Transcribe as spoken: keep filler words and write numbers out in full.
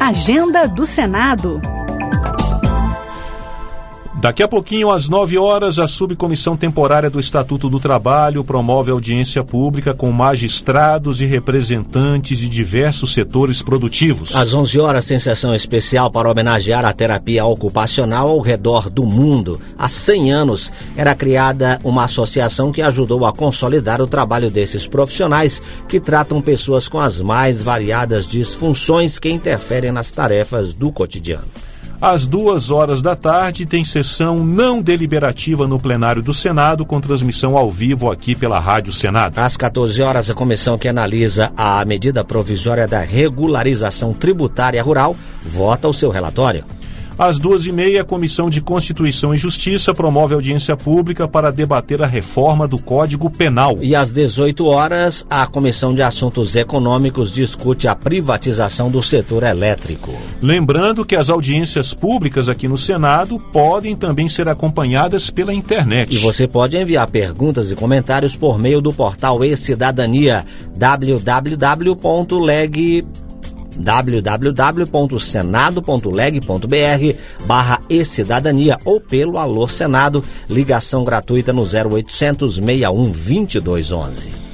Agenda do Senado. Daqui a pouquinho, às nove horas, a Subcomissão Temporária do Estatuto do Trabalho promove audiência pública com magistrados e representantes de diversos setores produtivos. Às onze horas, tem sessão especial para homenagear a terapia ocupacional ao redor do mundo. Há cem anos, era criada uma associação que ajudou a consolidar o trabalho desses profissionais que tratam pessoas com as mais variadas disfunções que interferem nas tarefas do cotidiano. Às duas horas da tarde, tem sessão não deliberativa no plenário do Senado, com transmissão ao vivo aqui pela Rádio Senado. Às quatorze horas, a comissão que analisa a medida provisória da regularização tributária rural vota o seu relatório. Às duas e meia, a Comissão de Constituição e Justiça promove audiência pública para debater a reforma do Código Penal. E às dezoito horas, a Comissão de Assuntos Econômicos discute a privatização do setor elétrico. Lembrando que as audiências públicas aqui no Senado podem também ser acompanhadas pela internet. E você pode enviar perguntas e comentários por meio do portal E-Cidadania, w w w ponto leg w w w ponto senado ponto leg ponto b r barra e-cidadania ou pelo Alô Senado, ligação gratuita no zero oitocentos, seis um, dois dois um um.